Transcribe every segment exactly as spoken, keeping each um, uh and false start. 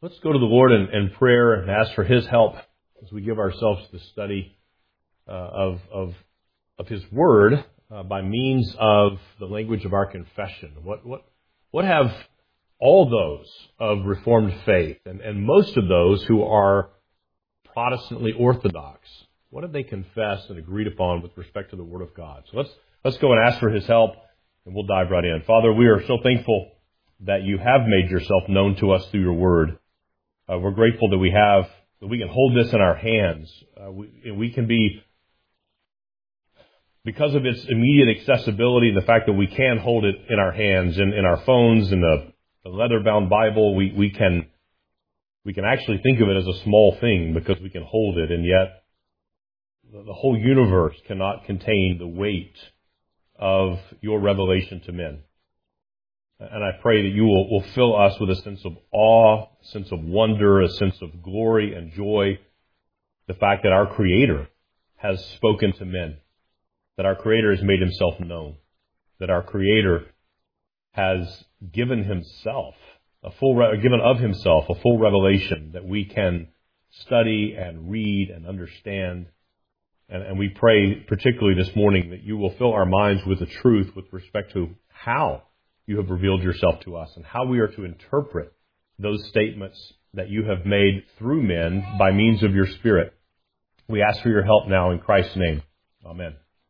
Let's go to the Lord in, in prayer and ask for His help as we give ourselves to the study uh, of, of of His Word uh, by means of the language of our confession. What what what have all those of Reformed faith and, and most of those who are Protestantly Orthodox, what have they confessed and agreed upon with respect to the Word of God? So let's let's go and ask for His help, and we'll dive right in. Father, we are so thankful that You have made Yourself known to us through Your Word. Uh, we're grateful that we have, that we can hold this in our hands. Uh, we, we can be, because of its immediate accessibility and the fact that we can hold it in our hands, in, in our phones, in the, the leather-bound Bible, we, we can we can actually think of it as a small thing because we can hold it, and yet the, the whole universe cannot contain the weight of Your revelation to men. And I pray that You will, will fill us with a sense of awe, a sense of wonder, a sense of glory and joy. The fact that our Creator has spoken to men, that our Creator has made Himself known, that our Creator has given Himself, a full re- given of Himself, a full revelation that we can study and read and understand. And, and we pray particularly this morning that You will fill our minds with the truth with respect to how You have revealed Yourself to us and how we are to interpret those statements that You have made through men by means of Your Spirit. We ask for Your help now in Christ's name. Amen.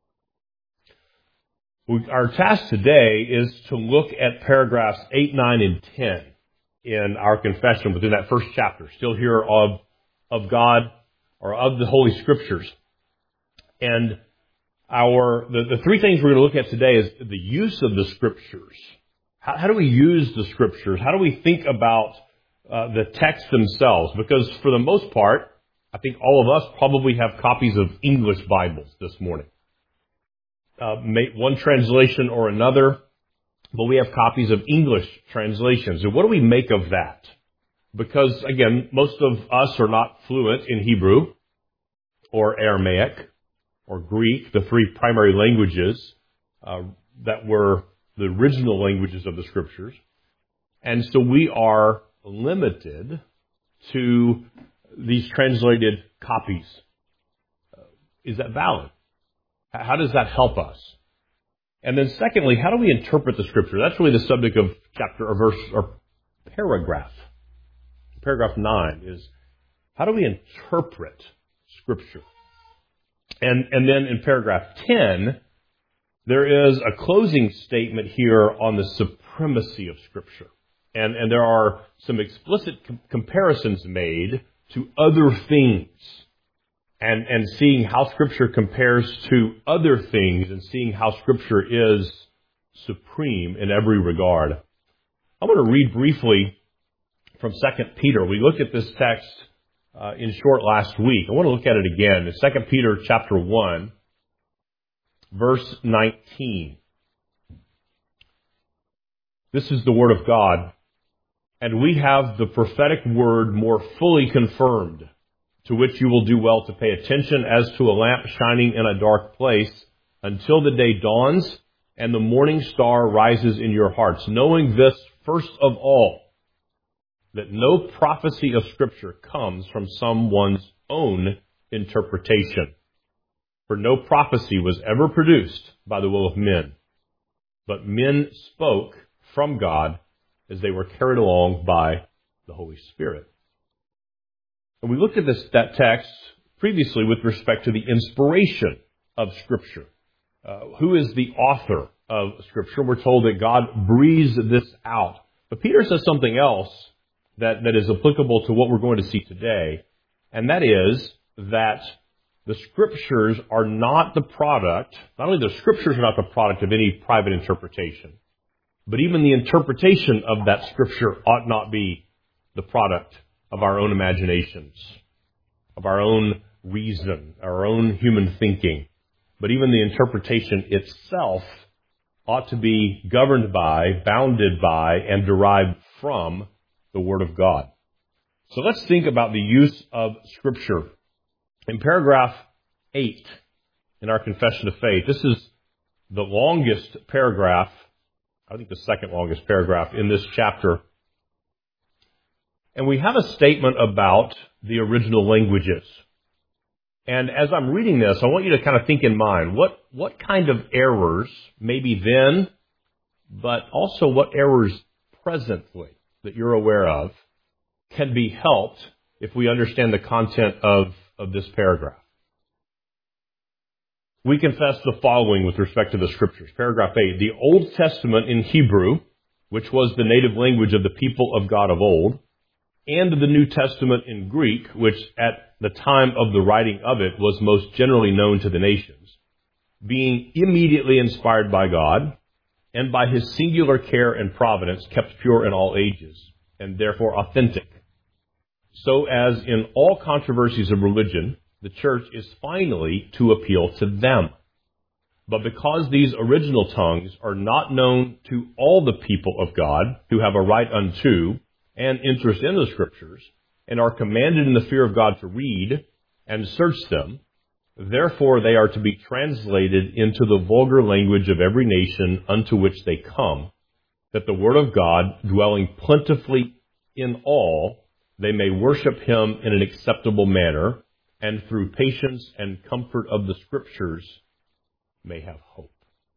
Our task today is to look at paragraphs eight, nine, and ten in our confession within that first chapter, still here of, of God or of the Holy Scriptures. And our the, the three things we're going to look at today is the use of the Scriptures. How, how do we use the Scriptures? How do we think about uh, the texts themselves? Because for the most part, I think all of us probably have copies of English Bibles this morning. Uh, one translation or another, but we have copies of English translations. And what do we make of that? Because, again, most of us are not fluent in Hebrew or Aramaic or Greek, the three primary languages uh, that were the original languages of the Scriptures. And so we are limited to these translated copies. Uh, is that valid? How does that help us? And then secondly, how do we interpret the Scripture? That's really the subject of chapter or verse or paragraph. Paragraph nine is, how do we interpret Scripture? And, and then in paragraph ten, there is a closing statement here on the supremacy of Scripture. And, and there are some explicit com- comparisons made to other things. And, and seeing how Scripture compares to other things and seeing how Scripture is supreme in every regard. I'm going to read briefly from Second Peter. We looked at this text uh, in short last week. I want to look at it again. In Second Peter chapter one, verse nineteen. This is the Word of God, and we have the prophetic word more fully confirmed, to which you will do well to pay attention as to a lamp shining in a dark place until the day dawns and the morning star rises in your hearts, knowing this first of all, that no prophecy of Scripture comes from someone's own interpretation. For no prophecy was ever produced by the will of men, but men spoke from God as they were carried along by the Holy Spirit. And we looked at this that text previously with respect to the inspiration of Scripture. Uh, who is the author of Scripture? We're told that God breathes this out. But Peter says something else that, that is applicable to what we're going to see today, and that is that the Scriptures are not the product, not only the Scriptures are not the product of any private interpretation, but even the interpretation of that Scripture ought not be the product of our own imaginations, of our own reason, our own human thinking. But even the interpretation itself ought to be governed by, bounded by, and derived from the Word of God. So let's think about the use of Scripture. In paragraph eight in our Confession of Faith, this is the longest paragraph, I think the second longest paragraph in this chapter. And we have a statement about the original languages. And as I'm reading this, I want you to kind of think in mind, what, what kind of errors, maybe then, but also what errors presently that you're aware of, can be helped if we understand the content of, of this paragraph. We confess the following with respect to the Scriptures. Paragraph eight, the Old Testament in Hebrew, which was the native language of the people of God of old, and the New Testament in Greek, which at the time of the writing of it was most generally known to the nations, being immediately inspired by God, and by His singular care and providence kept pure in all ages, and therefore authentic. So as in all controversies of religion, the church is finally to appeal to them. But because these original tongues are not known to all the people of God who have a right unto and interest in the Scriptures, and are commanded in the fear of God to read and search them, therefore they are to be translated into the vulgar language of every nation unto which they come, that the word of God, dwelling plentifully in all, they may worship Him in an acceptable manner, and through patience and comfort of the Scriptures may have hope.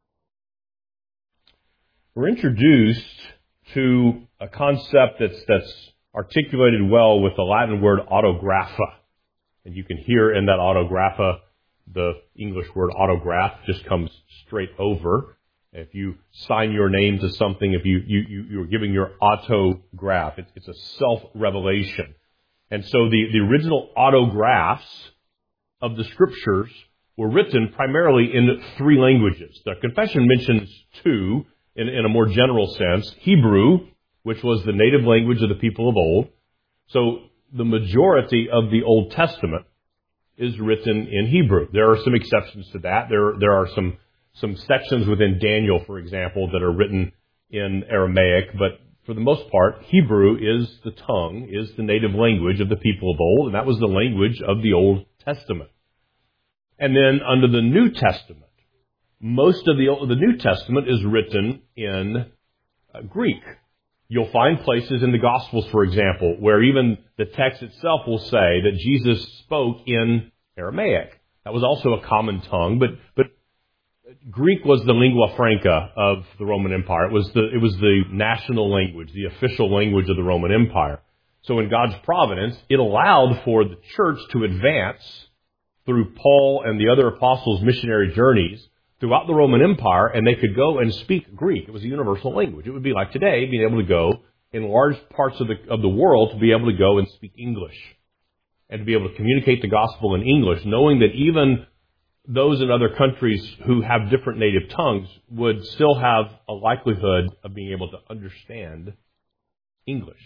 We're introduced to a concept that's, that's articulated well with the Latin word autographa. And you can hear in that autographa, the English word autograph just comes straight over. If you sign your name to something, if you, you, you, you're giving your autograph, it's, it's a self-revelation. And so the, the original autographs of the Scriptures were written primarily in three languages. The confession mentions two in, in a more general sense. Hebrew, which was the native language of the people of old. So the majority of the Old Testament is written in Hebrew. There are some exceptions to that. There, there are some, some sections within Daniel, for example, that are written in Aramaic, but for the most part, Hebrew is the tongue, is the native language of the people of old, and that was the language of the Old Testament. And then under the New Testament, most of the, the New Testament is written in uh, Greek. You'll find places in the Gospels, for example, where even the text itself will say that Jesus spoke in Aramaic. That was also a common tongue, but but Greek was the lingua franca of the Roman Empire. It was the it was the national language, the official language of the Roman Empire. So in God's providence, it allowed for the church to advance through Paul and the other apostles' missionary journeys throughout the Roman Empire, and they could go and speak Greek. It was a universal language. It would be like today, being able to go in large parts of the of the world to be able to go and speak English and to be able to communicate the gospel in English, knowing that even those in other countries who have different native tongues would still have a likelihood of being able to understand English.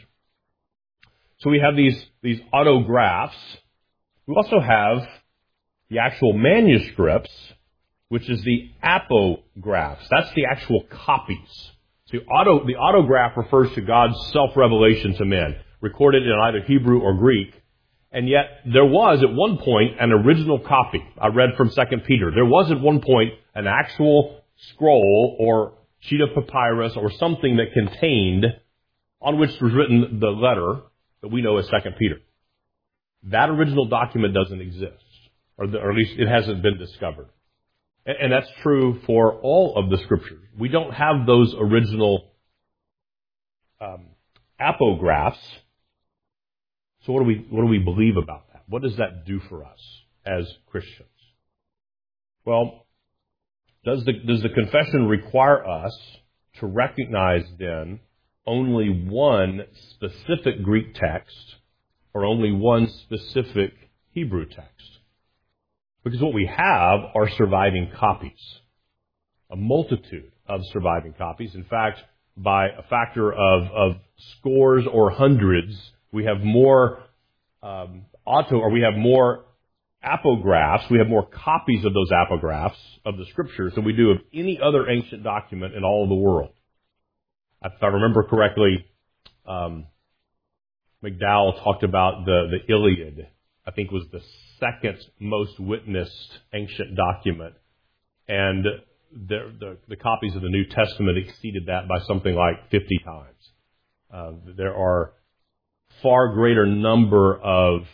So we have these, these autographs. We also have the actual manuscripts, which is the apographs. That's the actual copies. So the, auto, the autograph refers to God's self-revelation to men, recorded in either Hebrew or Greek. And yet there was at one point an original copy. I read from Second Peter. There was at one point an actual scroll or sheet of papyrus or something that contained, on which was written the letter that we know as Second Peter. That original document doesn't exist, or, the, or at least it hasn't been discovered. And, and that's true for all of the Scriptures. We don't have those original um, apographs. So what do we what do we believe about that? What does that do for us as Christians? Well, does the does the confession require us to recognize then only one specific Greek text or only one specific Hebrew text? Because what we have are surviving copies, a multitude of surviving copies. In fact, by a factor of, of scores or hundreds, we have more um, auto, or we have more apographs, we have more copies of those apographs of the Scriptures than we do of any other ancient document in all of the world. If I remember correctly, um, McDowell talked about the, the Iliad, I think was the second most witnessed ancient document. And the, the, the copies of the New Testament exceeded that by something like fifty times. Uh, there are far greater number of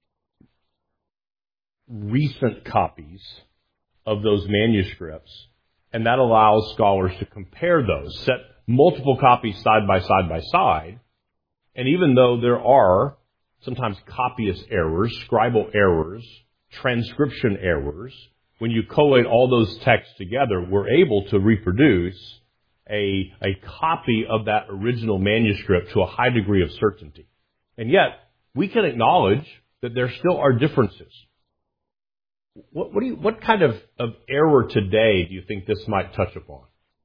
recent copies of those manuscripts, and that allows scholars to compare those, set multiple copies side by side by side, and even though there are sometimes copyist errors, scribal errors, transcription errors, when you collate all those texts together, we're able to reproduce a, a copy of that original manuscript to a high degree of certainty. And yet, we can acknowledge that there still are differences. What, what, do you, what kind of, of error today do you think this might touch upon?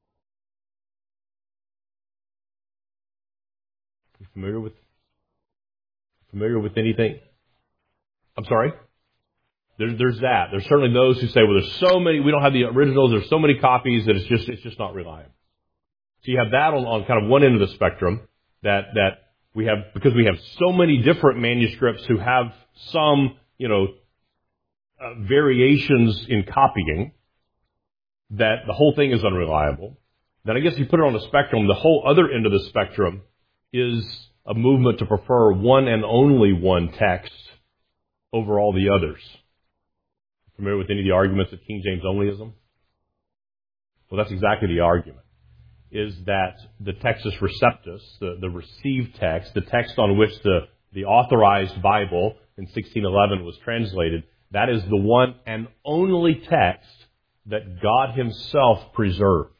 You familiar with familiar with anything? I'm sorry? There's, there's that. There's certainly those who say, well, there's so many, we don't have the originals, there's so many copies that it's just, it's just not reliable. So you have that on, on kind of one end of the spectrum, that, that we have, because we have so many different manuscripts who have some, you know, uh, variations in copying, that the whole thing is unreliable. Then I guess you put it on the spectrum, the whole other end of the spectrum is a movement to prefer one and only one text over all the others. Familiar with any of the arguments of King James onlyism? Well, that's exactly the argument, is that the Textus Receptus, the, the received text, the text on which the, the authorized Bible in sixteen eleven was translated, that is the one and only text that God Himself preserved.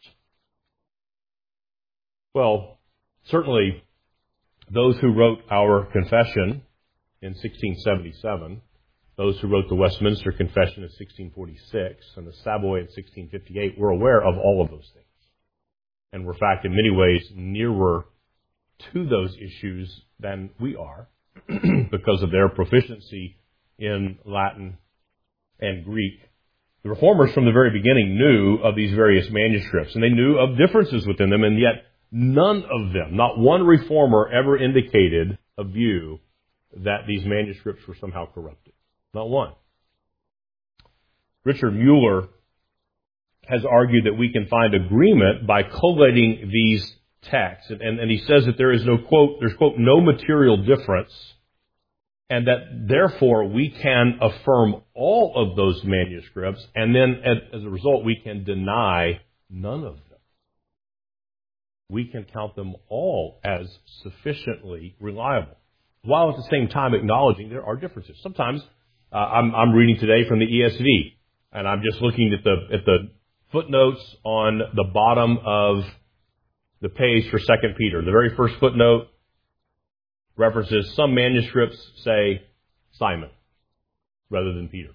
Well, certainly those who wrote our confession in sixteen seventy-seven, those who wrote the Westminster Confession in sixteen forty-six, and the Savoy in sixteen fifty-eight, were aware of all of those things. And were, in fact, in many ways, nearer to those issues than we are because of their proficiency in Latin and Greek. The Reformers from the very beginning knew of these various manuscripts, and they knew of differences within them, and yet none of them, not one Reformer, ever indicated a view that these manuscripts were somehow corrupted. Not one. Richard Mueller has argued that we can find agreement by collating these texts, and, and, and he says that there is no, quote, there's, quote, no material difference, and that therefore we can affirm all of those manuscripts, and then as, as a result we can deny none of them. We can count them all as sufficiently reliable, while at the same time acknowledging there are differences. Sometimes uh, I'm, I'm reading today from the E S V, and I'm just looking at the at the footnotes on the bottom of the page for Second Peter. The very first footnote references some manuscripts say Simon rather than Peter.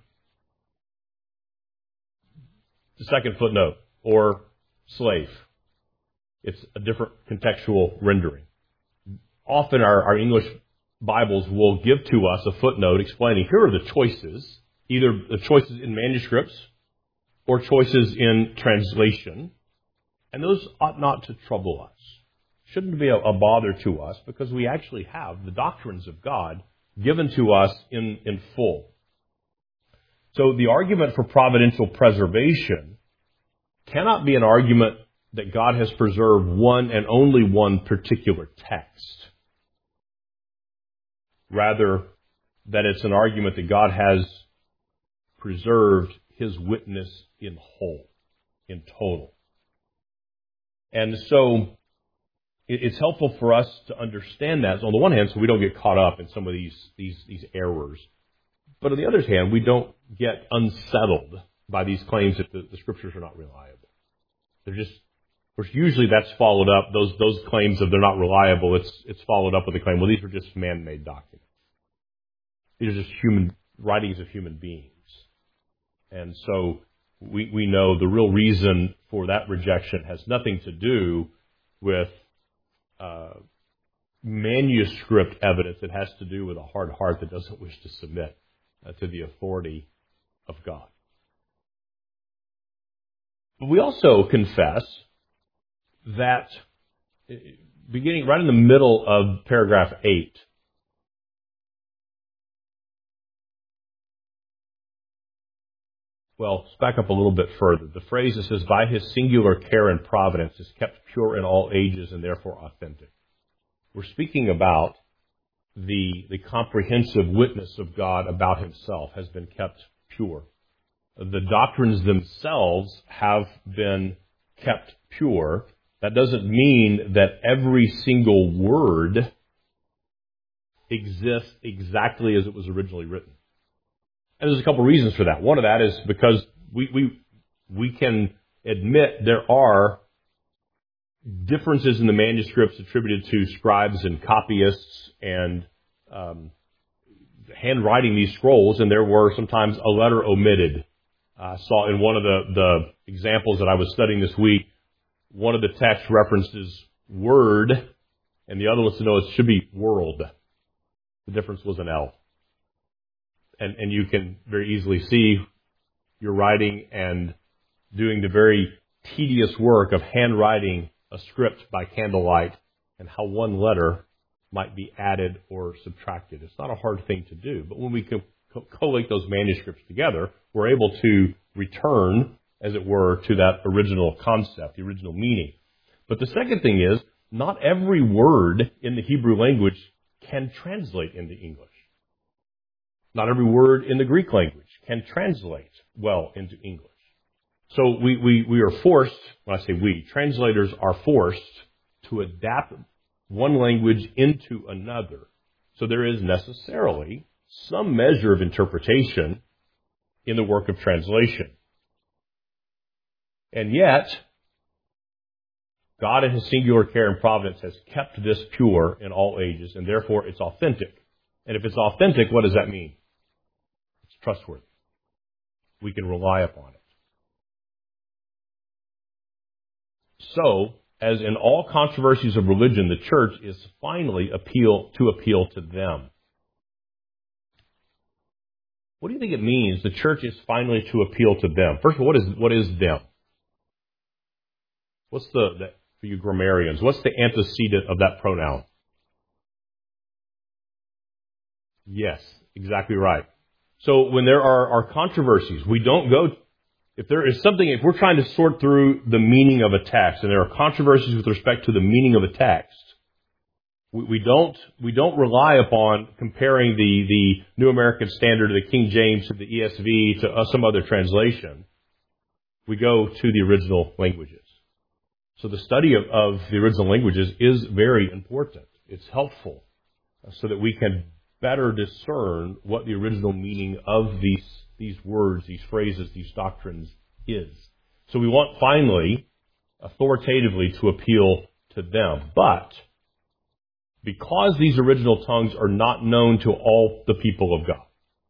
The second footnote, or slave. It's a different contextual rendering. Often our, our English Bibles will give to us a footnote explaining here are the choices, either the choices in manuscripts or choices in translation, and those ought not to trouble us. Shouldn't be a, a bother to us, because we actually have the doctrines of God given to us in, in full. So the argument for providential preservation cannot be an argument that God has preserved one and only one particular text. Rather, that it's an argument that God has preserved His witness in whole, in total. And so it's helpful for us to understand that, on the one hand, so we don't get caught up in some of these, these, these errors. But on the other hand, we don't get unsettled by these claims that the, the Scriptures are not reliable. They're just, of course, usually that's followed up, those, those claims of they're not reliable, it's, it's followed up with the claim, well, these are just man-made documents. These are just human, writings of human beings. And so we, we know the real reason for that rejection has nothing to do with uh, manuscript evidence. It has to do with a hard heart that doesn't wish to submit uh, to the authority of God. But we also confess that, beginning right in the middle of paragraph eight, well, let's back up a little bit further. The phrase that says, by His singular care and providence is kept pure in all ages and therefore authentic. We're speaking about the, the comprehensive witness of God about himself has been kept pure. The doctrines themselves have been kept pure. That doesn't mean that every single word exists exactly as it was originally written. And there's a couple reasons for that. One of that is because we, we, we can admit there are differences in the manuscripts attributed to scribes and copyists and um, handwriting these scrolls, and there were sometimes a letter omitted. I uh, saw in one of the, the examples that I was studying this week, one of the texts references word, and the other was to know it should be world. The difference was an L. And, and you can very easily see you're writing and doing the very tedious work of handwriting a script by candlelight and how one letter might be added or subtracted. It's not a hard thing to do, but when we co- co- collate those manuscripts together, we're able to return, as it were, to that original concept, the original meaning. But the second thing is, not every word in the Hebrew language can translate into English. Not every word in the Greek language can translate well into English. So we, we, we are forced, when I say we, translators are forced to adapt one language into another. So there is necessarily some measure of interpretation in the work of translation. And yet, God in His singular care and providence has kept this pure in all ages, and therefore it's authentic. And if it's authentic, what does that mean? It's trustworthy. We can rely upon it. So, as in all controversies of religion, the church is finally appeal to appeal to them. What do you think it means, the church is finally to appeal to them? First of all, what is what is them? What's the, the for you grammarians, what's the antecedent of that pronoun? Yes, exactly right. So when there are, are controversies, we don't go, if there is something, if we're trying to sort through the meaning of a text, and there are controversies with respect to the meaning of a text, we, we don't we don't rely upon comparing the, the New American Standard, the King James, to the E S V, to uh, some other translation. We go to the original languages. So the study of, of the original languages is very important. It's helpful so that we can better discern what the original meaning of these these words, these phrases, these doctrines is. So we want finally, authoritatively, to appeal to them. But because these original tongues are not known to all the people of God,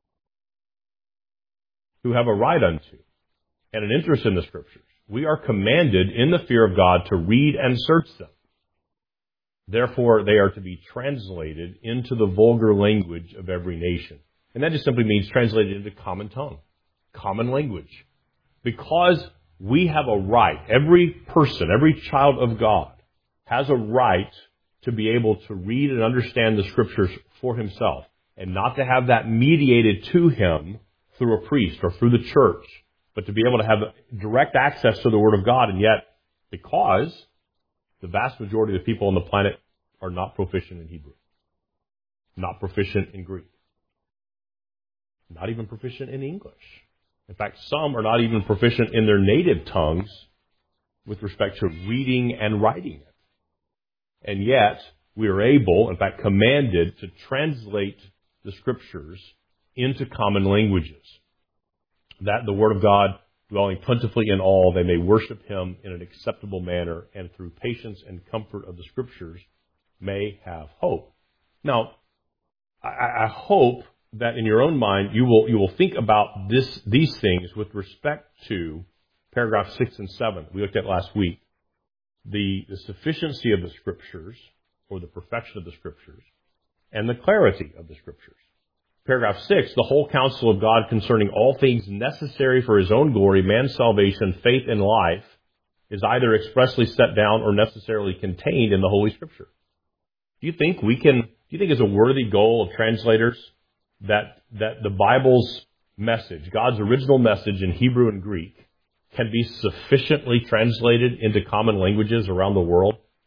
who have a right unto and an interest in the Scriptures, we are commanded in the fear of God to read and search them. Therefore, they are to be translated into the vulgar language of every nation. And that just simply means translated into common tongue, common language. Because we have a right, every person, every child of God has a right to be able to read and understand the Scriptures for himself, and not to have that mediated to him through a priest or through the church, but to be able to have direct access to the Word of God. And yet, because the vast majority of the people on the planet are not proficient in Hebrew, not proficient in Greek, not even proficient in English. In fact, some are not even proficient in their native tongues with respect to reading and writing it. And yet, we are able, in fact, commanded to translate the Scriptures into common languages, that the Word of God, dwelling plentifully in all, they may worship Him in an acceptable manner, and through patience and comfort of the Scriptures may have hope. Now, I, I hope that in your own mind you will you will think about this these things with respect to paragraph six and seven we looked at last week, the, the sufficiency of the Scriptures, or the perfection of the Scriptures, and the clarity of the Scriptures. Paragraph six, the whole counsel of God concerning all things necessary for His own glory, man's salvation, faith, and life, is either expressly set down or necessarily contained in the Holy Scripture. Do you think we can, do you think it's a worthy goal of translators that, that the Bible's message, God's original message in Hebrew and Greek, can be sufficiently translated into common languages around the world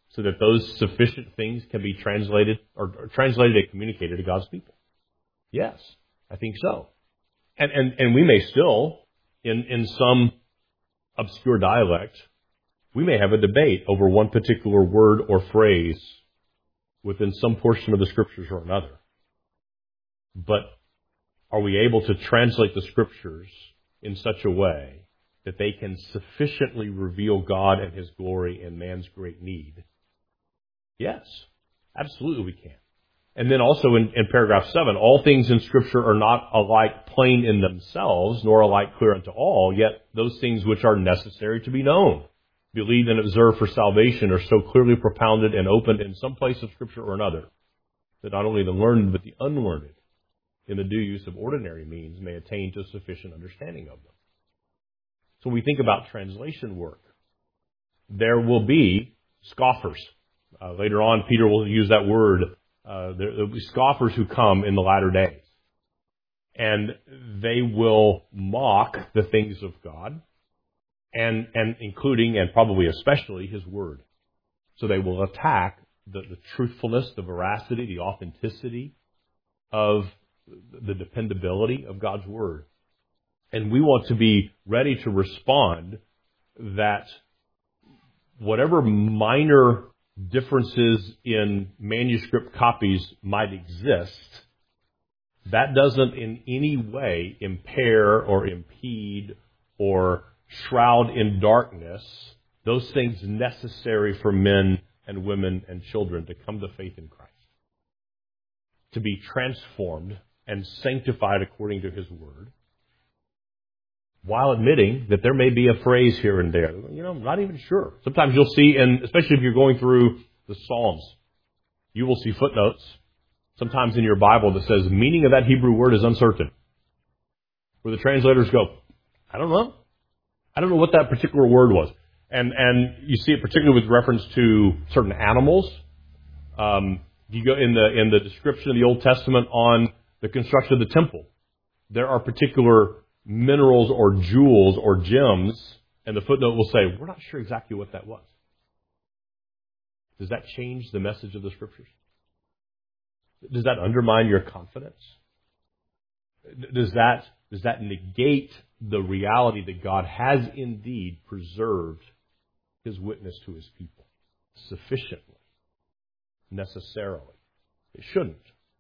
so that those sufficient things can be translated or, or translated and communicated to God's people? Yes, I think so. And and, and we may still, in, in some obscure dialect, we may have a debate over one particular word or phrase within some portion of the Scriptures or another. But are we able to translate the Scriptures in such a way that they can sufficiently reveal God and His glory and man's great need? Yes, absolutely we can. And then also in, in paragraph seven, all things in Scripture are not alike plain in themselves, nor alike clear unto all, yet those things which are necessary to be known, believed and observed for salvation are so clearly propounded and opened in some place of Scripture or another, that not only the learned but the unlearned, in the due use of ordinary means, may attain to sufficient understanding of them. So when we think about translation work, there will be scoffers. Uh, later on, Peter will use that word. Uh, there will be scoffers who come in the latter days. And they will mock the things of God, and, and including and probably especially His Word. So they will attack the, the truthfulness, the veracity, the authenticity of the dependability of God's Word. And we want to be ready to respond that whatever minor differences in manuscript copies might exist, that doesn't in any way impair or impede or shroud in darkness those things necessary for men and women and children to come to faith in Christ, to be transformed and sanctified according to His Word, while admitting that there may be a phrase here and there. You know, I'm not even sure. Sometimes you'll see, and especially if you're going through the Psalms, you will see footnotes sometimes in your Bible that says, meaning of that Hebrew word is uncertain. Where the translators go, I don't know. I don't know what that particular word was. And and you see it particularly with reference to certain animals. Um, you go in the in the description of the Old Testament on the construction of the temple. There are particular minerals or jewels or gems, and the footnote will say, we're not sure exactly what that was. Does that change the message of the Scriptures? Does that undermine your confidence? Does that, does that negate the reality that God has indeed preserved His witness to His people sufficiently, necessarily? It shouldn't.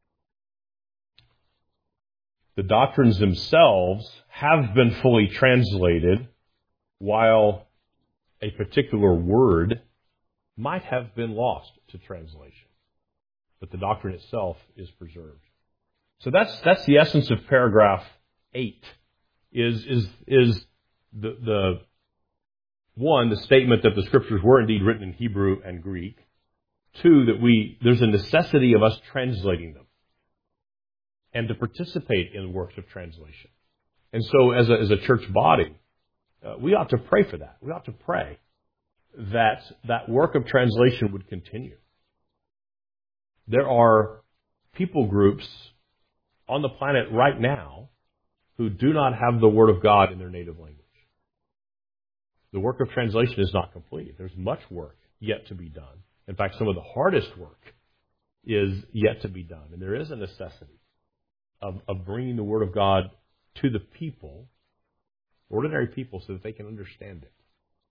The doctrines themselves have been fully translated, while a particular word might have been lost to translation. But the doctrine itself is preserved. So that's that's the essence of paragraph eight. Is is is the the one, the statement that the Scriptures were indeed written in Hebrew and Greek. Two, that we there's a necessity of us translating them and to participate in works of translation. And so as a, as a church body, uh, we ought to pray for that. We ought to pray that that work of translation would continue. There are people groups on the planet right now who do not have the Word of God in their native language. The work of translation is not complete. There's much work yet to be done. In fact, some of the hardest work is yet to be done. And there is a necessity Of, of bringing the Word of God to the people, ordinary people, so that they can understand it.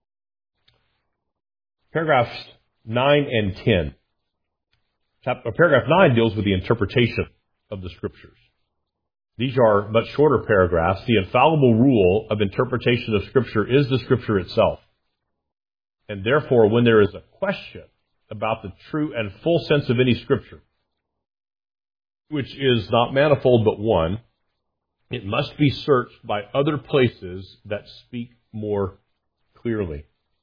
Paragraphs nine and ten. Chapter, paragraph nine deals with the interpretation of the Scriptures. These are much shorter paragraphs. The infallible rule of interpretation of Scripture is the Scripture itself. And therefore, when there is a question about the true and full sense of any Scripture, which is not manifold but one, it must be searched by other places that speak more clearly.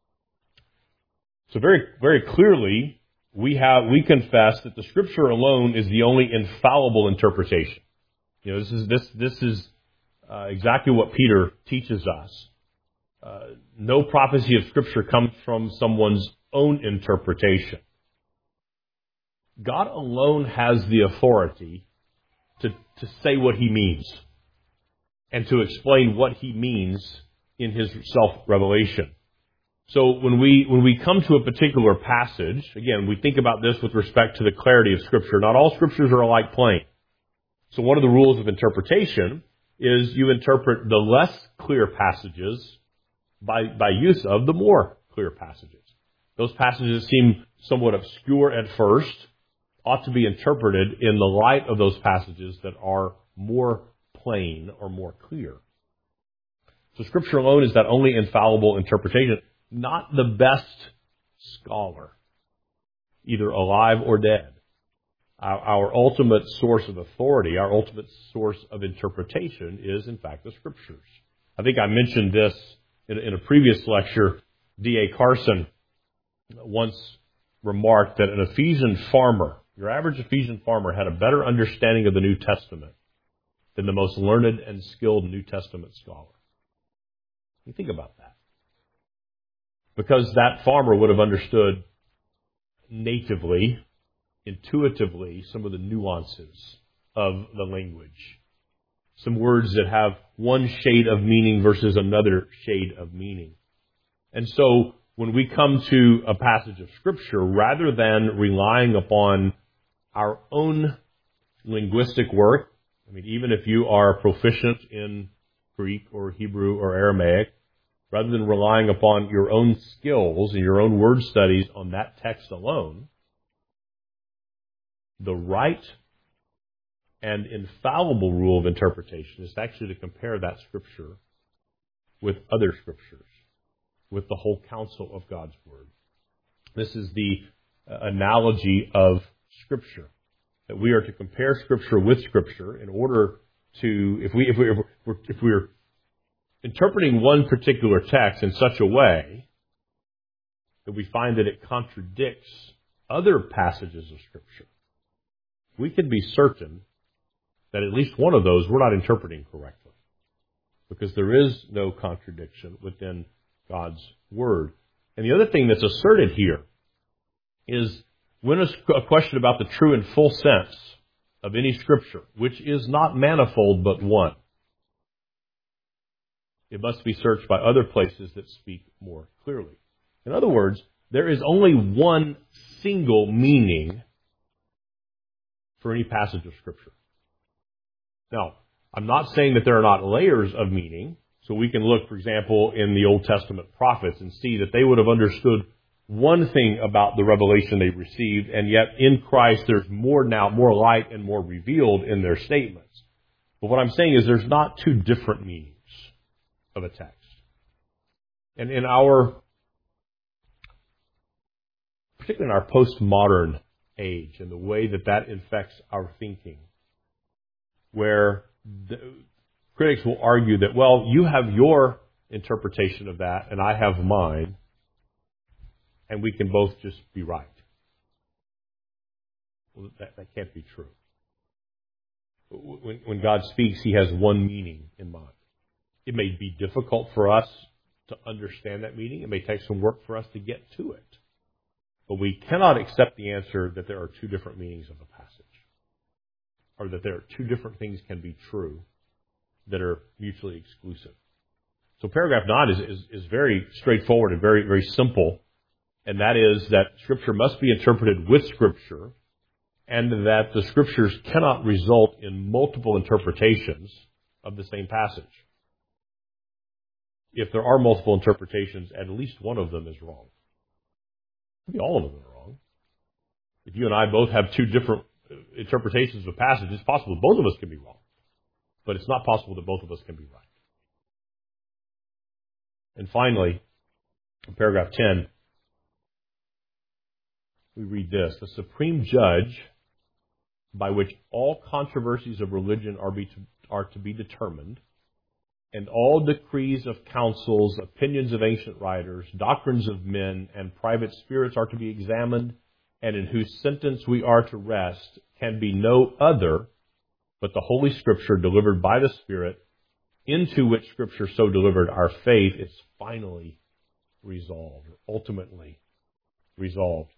So very, very clearly, we have we confess that the Scripture alone is the only infallible interpretation. You know, this is this this is uh, exactly what Peter teaches us. Uh, no prophecy of Scripture comes from someone's own interpretation. God alone has the authority to, to say what He means and to explain what He means in His self-revelation. So when we, when we come to a particular passage, again, we think about this with respect to the clarity of Scripture. Not all Scriptures are alike plain. So one of the rules of interpretation is you interpret the less clear passages by, by use of the more clear passages. Those passages that seem somewhat obscure at first ought to be interpreted in the light of those passages that are more plain or more clear. So Scripture alone is that only infallible interpretation, not the best scholar, either alive or dead. Our, our ultimate source of authority, our ultimate source of interpretation is, in fact, the Scriptures. I think I mentioned this in, in a previous lecture. D A Carson once remarked that an Ephesian farmer, your average Ephesian farmer, had a better understanding of the New Testament than the most learned and skilled New Testament scholar. You think about that. Because that farmer would have understood natively, intuitively, some of the nuances of the language. Some words that have one shade of meaning versus another shade of meaning. And so when we come to a passage of Scripture, rather than relying upon our own linguistic work, I mean, even if you are proficient in Greek or Hebrew or Aramaic, rather than relying upon your own skills and your own word studies on that text alone, the right and infallible rule of interpretation is actually to compare that Scripture with other Scriptures, with the whole counsel of God's Word. This is the uh, analogy of Scripture, that we are to compare Scripture with Scripture in order to, if we if we if we're, if we're interpreting one particular text in such a way that we find that it contradicts other passages of Scripture, we can be certain that at least one of those we're not interpreting correctly, because there is no contradiction within God's Word. And the other thing that's asserted here is when a question about the true and full sense of any Scripture, which is not manifold but one, it must be searched by other places that speak more clearly. In other words, there is only one single meaning for any passage of Scripture. Now, I'm not saying that there are not layers of meaning. So we can look, for example, in the Old Testament prophets and see that they would have understood one thing about the revelation they received, and yet in Christ there's more now, more light and more revealed in their statements. But what I'm saying is there's not two different meanings of a text. And in our, particularly in our postmodern age and the way that that infects our thinking, where the, critics will argue that, well, you have your interpretation of that and I have mine, and we can both just be right. Well, that, that can't be true. When, when God speaks, He has one meaning in mind. It may be difficult for us to understand that meaning. It may take some work for us to get to it. But we cannot accept the answer that there are two different meanings of a passage, or that there are two different things can be true that are mutually exclusive. So paragraph nine is, is, is very straightforward and very, very simple, and that is that Scripture must be interpreted with Scripture, and that the Scriptures cannot result in multiple interpretations of the same passage. If there are multiple interpretations, at least one of them is wrong. Maybe all of them are wrong. If you and I both have two different interpretations of a passage, it's possible both of us can be wrong. But it's not possible that both of us can be right. And finally, in paragraph ten, we read this: the supreme judge by which all controversies of religion are, be to, are to be determined, and all decrees of councils, opinions of ancient writers, doctrines of men, and private spirits are to be examined, and in whose sentence we are to rest, can be no other but the Holy Scripture delivered by the Spirit, into which Scripture so delivered our faith is finally resolved, or ultimately resolved.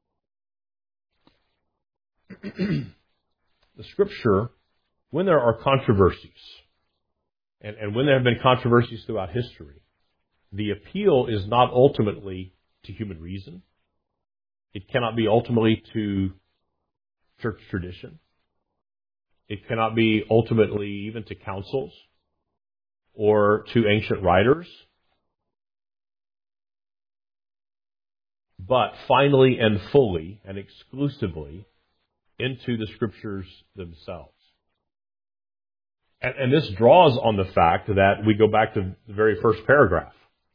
The Scripture, when there are controversies, and, and when there have been controversies throughout history, the appeal is not ultimately to human reason. It cannot be ultimately to church tradition. It cannot be ultimately even to councils or to ancient writers. But finally and fully and exclusively into the Scriptures themselves. And, and this draws on the fact that we go back to the very first paragraph.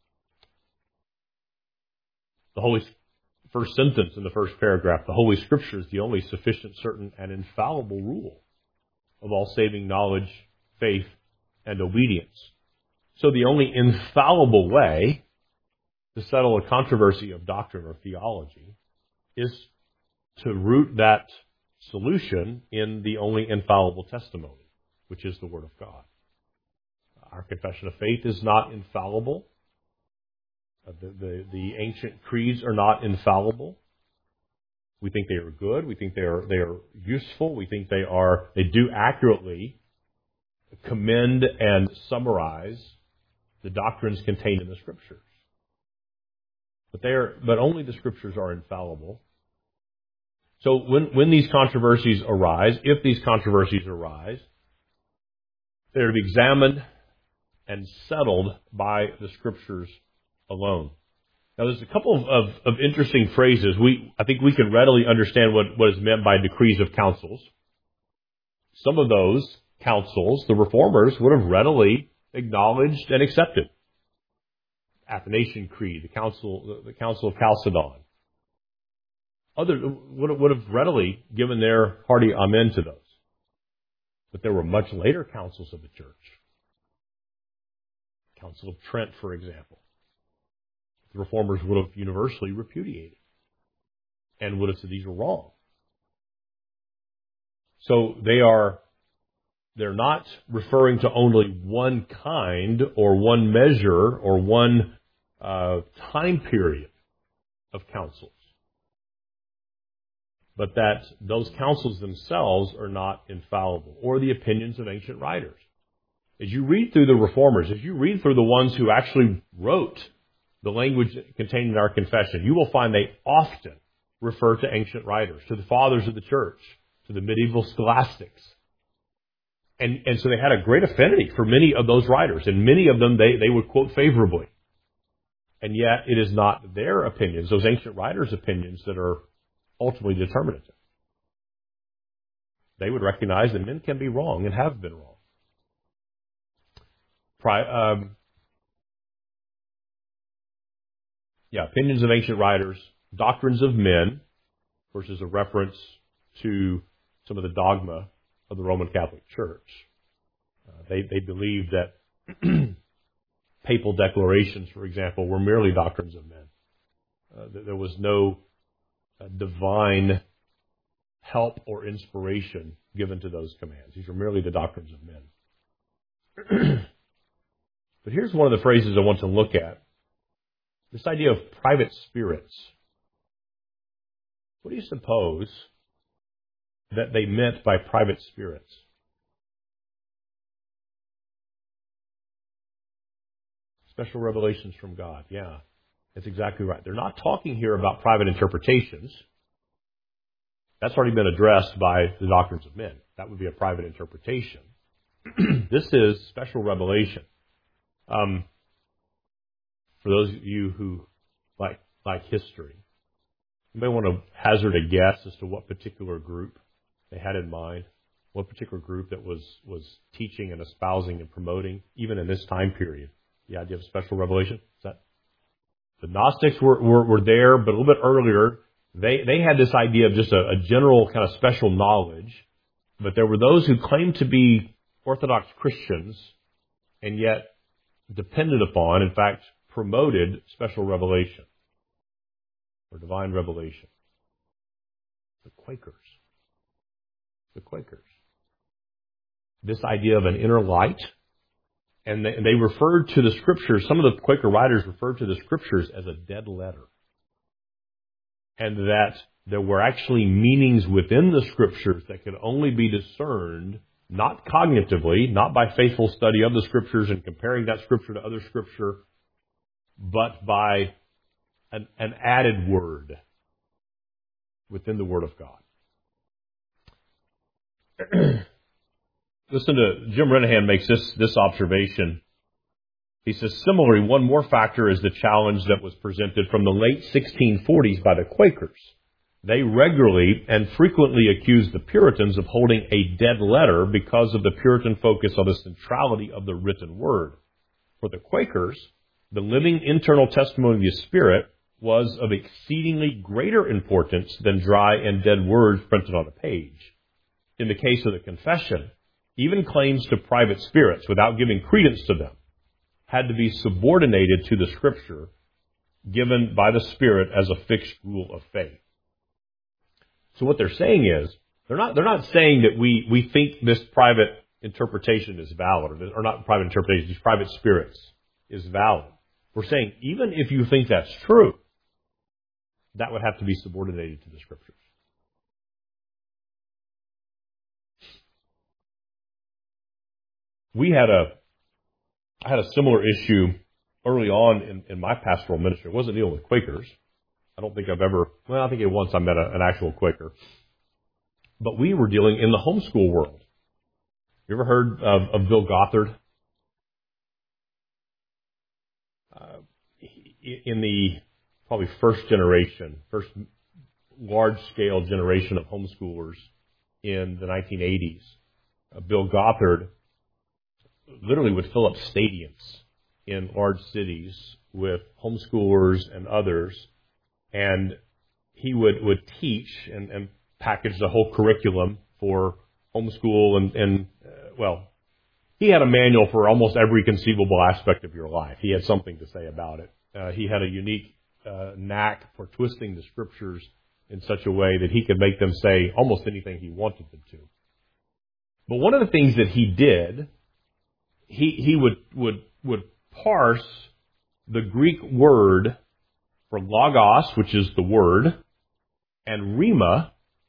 The Holy first sentence in the first paragraph, the Holy Scripture is the only sufficient, certain, and infallible rule of all saving knowledge, faith, and obedience. So the only infallible way to settle a controversy of doctrine or theology is to root that solution in the only infallible testimony, which is the Word of God. Our confession of faith is not infallible. The, the, the ancient creeds are not infallible. We think they are good. We think they are they are useful. We think they are they do accurately commend and summarize the doctrines contained in the Scriptures. But they are but only the Scriptures are infallible. So when when these controversies arise, if these controversies arise, they are to be examined and settled by the Scriptures alone. Now, there's a couple of, of, of interesting phrases. We I think we can readily understand what, what is meant by decrees of councils. Some of those councils, the reformers would have readily acknowledged and accepted. Athanasian Creed, the Council, the Council of Chalcedon. Others would have, would have readily given their hearty amen to those. But there were much later councils of the church. Council of Trent, for example. The reformers would have universally repudiated and would have said these are wrong. So they are, they're not referring to only one kind or one measure or one uh, time period of councils, but that those councils themselves are not infallible, or the opinions of ancient writers. As you read through the reformers, as you read through the ones who actually wrote the language contained in our confession, you will find they often refer to ancient writers, to the fathers of the church, to the medieval scholastics. And, and so they had a great affinity for many of those writers, and many of them they, they would quote favorably. And yet it is not their opinions, those ancient writers' opinions, that are ultimately determinative. They would recognize that men can be wrong and have been wrong. Pri- um, Yeah, opinions of ancient writers, doctrines of men, versus a reference to some of the dogma of the Roman Catholic Church. Uh, they, they believed that papal declarations, for example, were merely doctrines of men. Uh, that there was no uh, divine help or inspiration given to those commands. These were merely the doctrines of men. But here's one of the phrases I want to look at. This idea of private spirits. What do you suppose that they meant by private spirits? Special revelations from God. Yeah, that's exactly right. They're not talking here about private interpretations. That's already been addressed by the doctrines of men. That would be a private interpretation. This is special revelation. Um, For those of you who like like history, you may want to hazard a guess as to what particular group they had in mind, what particular group that was, was teaching and espousing and promoting, even in this time period, the idea of special revelation. Is that the Gnostics were, were, were there, but a little bit earlier, they, they had this idea of just a, a general kind of special knowledge, but there were those who claimed to be Orthodox Christians and yet depended upon, in fact, promoted special revelation or divine revelation. The Quakers. The Quakers. This idea of an inner light, and they, and they referred to the Scriptures, some of the Quaker writers referred to the Scriptures as a dead letter. And that there were actually meanings within the Scriptures that could only be discerned not cognitively, not by faithful study of the Scriptures and comparing that Scripture to other Scripture, but by an, an added word within the Word of God. Listen to, Jim Renahan makes this, this observation. He says, similarly, one more factor is the challenge that was presented from the late sixteen forties by the Quakers. They regularly and frequently accused the Puritans of holding a dead letter because of the Puritan focus on the centrality of the written word. For the Quakers, the living internal testimony of the Spirit was of exceedingly greater importance than dry and dead words printed on a page. In the case of the Confession, even claims to private spirits, without giving credence to them, had to be subordinated to the Scripture given by the Spirit as a fixed rule of faith. So what they're saying is, they're not, they're not saying that we, we think this private interpretation is valid, or, or not private interpretation, these private spirits is valid. We're saying, even if you think that's true, that would have to be subordinated to the Scriptures. We had a, I had a similar issue early on in, in my pastoral ministry. It wasn't dealing with Quakers. I don't think I've ever, well, I think it once I met a, an actual Quaker. But we were dealing in the homeschool world. You ever heard of, of Bill Gothard? Uh, in the probably first generation, first large-scale generation of homeschoolers in the nineteen eighties, uh, Bill Gothard literally would fill up stadiums in large cities with homeschoolers and others, and he would, would teach and, and package the whole curriculum for homeschool and, and uh, well, he had a manual for almost every conceivable aspect of your life. He had something to say about it. Uh, he had a unique uh, knack for twisting the Scriptures in such a way that he could make them say almost anything he wanted them to. But one of the things that he did, he he would would would parse the Greek word for logos, which is the word, and rhema,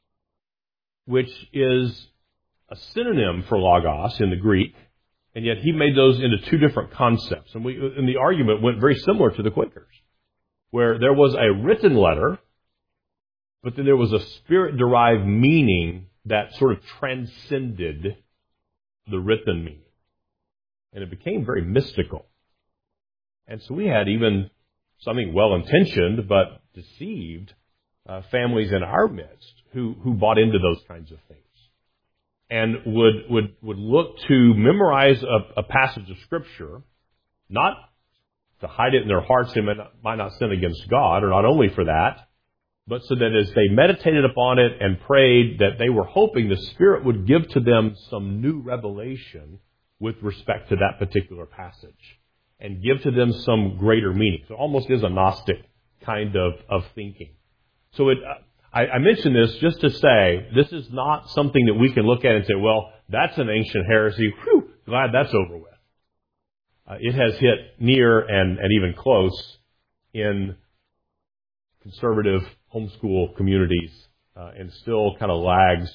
which is a synonym for logos in the Greek, and yet he made those into two different concepts. And, we, and the argument went very similar to the Quakers, where there was a written letter, but then there was a Spirit-derived meaning that sort of transcended the written meaning. And it became very mystical. And so we had even something well-intentioned but deceived uh, families in our midst who, who bought into those kinds of things and would would would look to memorize a, a passage of Scripture, not to hide it in their hearts they might not, might not sin against God, or not only for that, but so that as they meditated upon it and prayed, that they were hoping the Spirit would give to them some new revelation with respect to that particular passage and give to them some greater meaning. So it almost is a Gnostic kind of, of thinking. So it, I, I mention this just to say this is not something that we can look at and say, well, that's an ancient heresy. Whew, glad that's over with. Uh, it has hit near and, and even close in conservative homeschool communities uh, and still kind of lags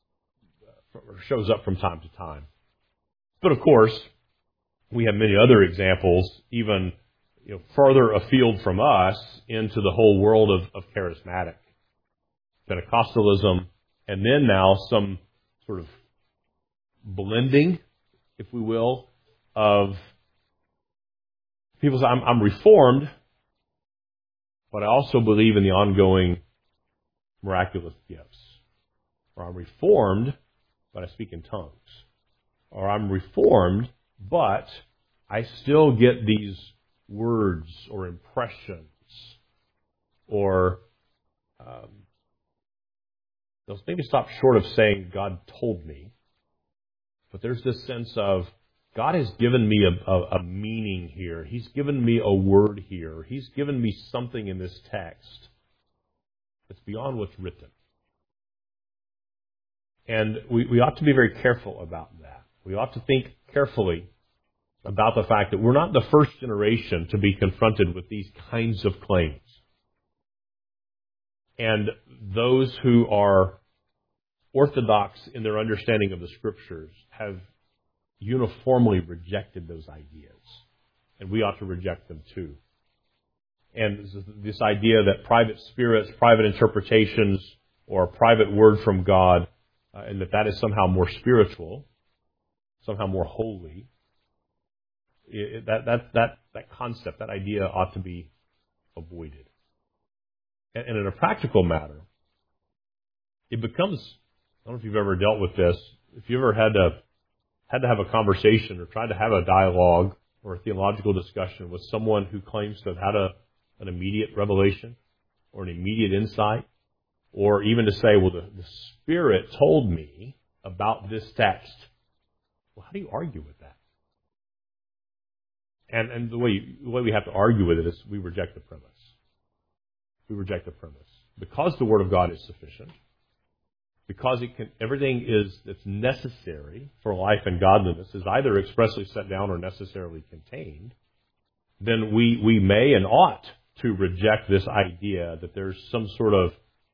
or shows up from time to time. But of course, we have many other examples, even you know, further afield from us into the whole world of, of charismatic Pentecostalism, and then now some sort of blending, if we will, of people say, I'm, I'm reformed, but I also believe in the ongoing miraculous gifts. Or I'm reformed, but I speak in tongues. Or I'm reformed, but I still get these words or impressions, or um, they'll maybe stop short of saying God told me, but there's this sense of God has given me a, a, a meaning here. He's given me a word here. He's given me something in this text that's beyond what's written. And we, we ought to be very careful about that. We ought to think carefully about the fact that we're not the first generation to be confronted with these kinds of claims. And those who are orthodox in their understanding of the Scriptures have uniformly rejected those ideas. And we ought to reject them too. And this, this idea that private spirits, private interpretations, or a private word from God, uh, and that that is somehow more spiritual, somehow more holy, it, that, that, that, that concept, that idea ought to be avoided. And, and in a practical matter, it becomes, I don't know if you've ever dealt with this, if you ever had to, had to have a conversation or tried to have a dialogue or a theological discussion with someone who claims to have had a, an immediate revelation or an immediate insight, or even to say, well, the, the Spirit told me about this text. Well, how do you argue with that? And, and the way you, the way we have to argue with it is we reject the premise. We reject the premise. Because the Word of God is sufficient, because it can, everything is that's necessary for life and godliness is either expressly set down or necessarily contained, then we, we may and ought to reject this idea that there's some sort of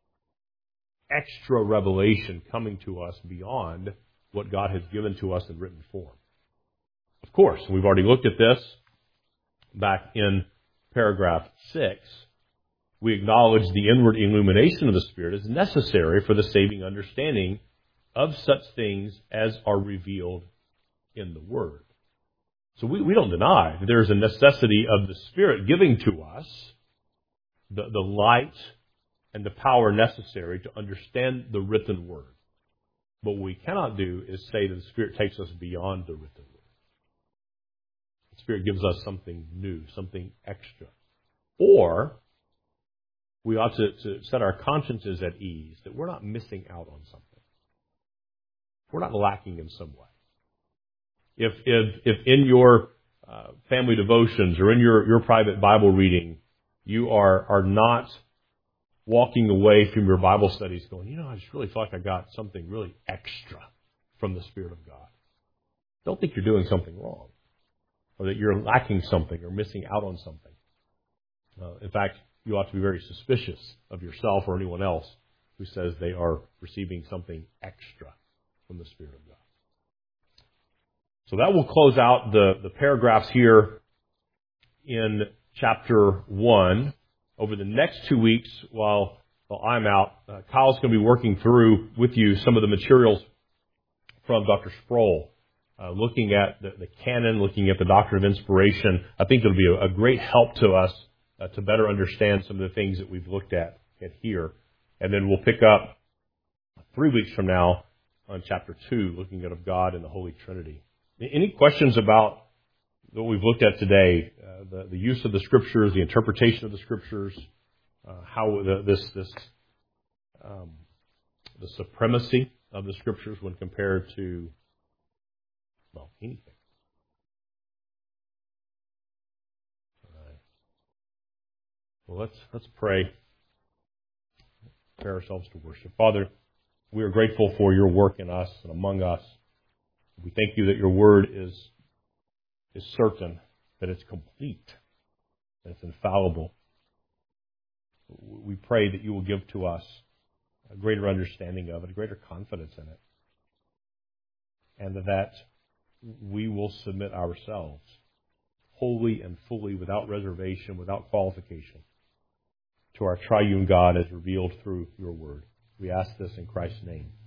extra revelation coming to us beyond what God has given to us in written form. Of course, we've already looked at this back in paragraph six. We acknowledge the inward illumination of the Spirit is necessary for the saving understanding of such things as are revealed in the Word. So we, we don't deny that there is a necessity of the Spirit giving to us the, the light and the power necessary to understand the written Word. But what we cannot do is say that the Spirit takes us beyond the written Word. The Spirit gives us something new, something extra. Or we ought to, to set our consciences at ease that we're not missing out on something. We're not lacking in some way. If if, if in your uh, family devotions or in your, your private Bible reading, you are, are not walking away from your Bible studies going, you know, I just really feel like I got something really extra from the Spirit of God. Don't think you're doing something wrong, or that you're lacking something or missing out on something. Uh, in fact, you ought to be very suspicious of yourself or anyone else who says they are receiving something extra from the Spirit of God. So that will close out the, the paragraphs here in chapter one. Over the next two weeks, while, while I'm out, uh, Kyle's going to be working through with you some of the materials from Doctor Sproul, uh, looking at the, the canon, looking at the doctrine of inspiration. I think it'll be a, a great help to us uh, to better understand some of the things that we've looked at, at here. And then we'll pick up three weeks from now on chapter two, looking at of God and the Holy Trinity. Any questions about what we've looked at today, uh, the, the use of the Scriptures, the interpretation of the Scriptures, uh, how the, this this um, the supremacy of the Scriptures when compared to, well, anything. All right. Well, let's let's pray. Prepare ourselves to worship. Father, we are grateful for your work in us and among us. We thank you that your word is is certain, that it's complete, that it's infallible. We pray that you will give to us a greater understanding of it, a greater confidence in it, and that we will submit ourselves wholly and fully, without reservation, without qualification, to our triune God as revealed through your word. We ask this in Christ's name.